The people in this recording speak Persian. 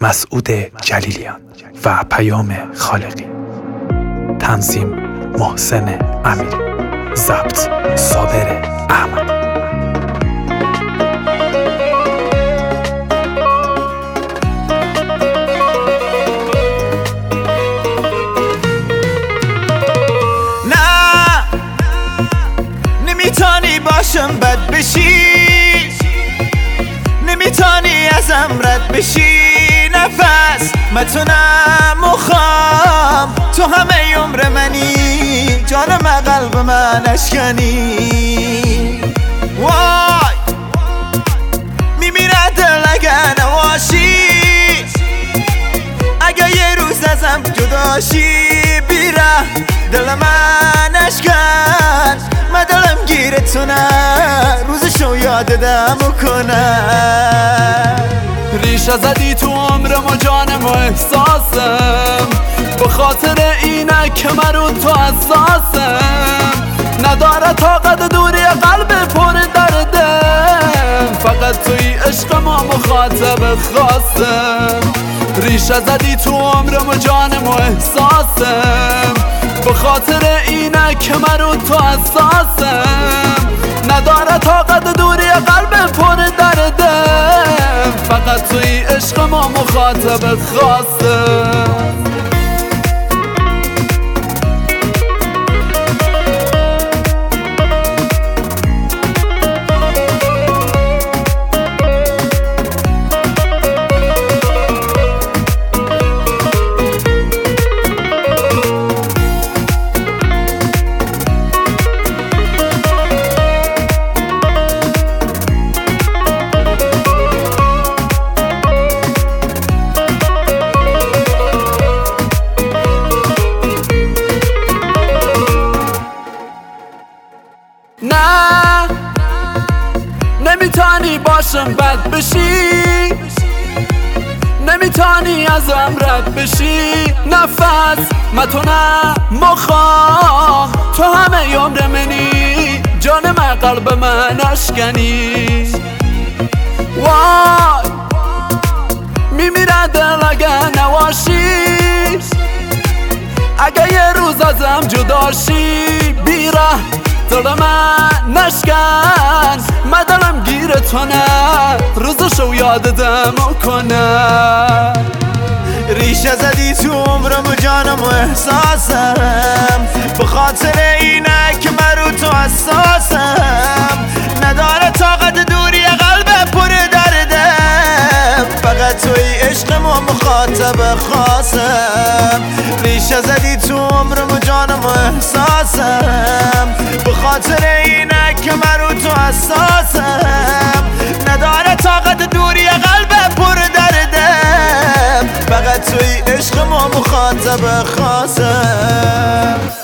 مسعود جلیلیان و پیام خالقی. تنظیم محسن امیری. ضبط صابر احمد. نمیتونی باشم بد بشی، نمیتونی ازم رد بشی. نفس متونم مخوام، تو همه عمر منی، جانم قلب من اشکنی. وای میمیره دل اگه نواشی، اگه یه روز ازم جداشی. بیره دل من اشکن، من دلم گیرتونه، روزشو یادم کنه. ریشه زدی تو عمرم و جانم و احساسم، به خاطر اینه که من رو تو حساسم. نداره طاقت دوری قلب پر دردم، فقط توی عشق ما مخاطب خاصم. ریشه زدی تو عمرم و جانم و احساسم، به خاطر اینه که من رو تو حساسم. نداره طاقت دوری قلب پر دردم، فقط توی عشق ما مخاطب خاصم. نه نمیتونی باشم بد بشی، نمیتونی ازم رد بشی. نفس متونم مخوام، تو همه عمر منی، جانم قلب من اشکنی. وای میمیره دل اگه نواشی، اگه یه روز ازم جداشی. بیره دل من نشکن، من دلم گیرتونه، روزشو یادم کنه. ریشه زدی تو عمرم و جانم و احساسم، به خاطر اینه که من رو تو حساسم. نداره طاقت دوری قلب پر دردم، فقط توی عشق ما مخاطب خاصم. ریشه زدی تو عمرم و جانم و احساسم، به خاطر اینه که من رو تو حساسم. نداره طاقت دوری قلب پر دردم، فقط توی عشق ما مخاطب خاصم.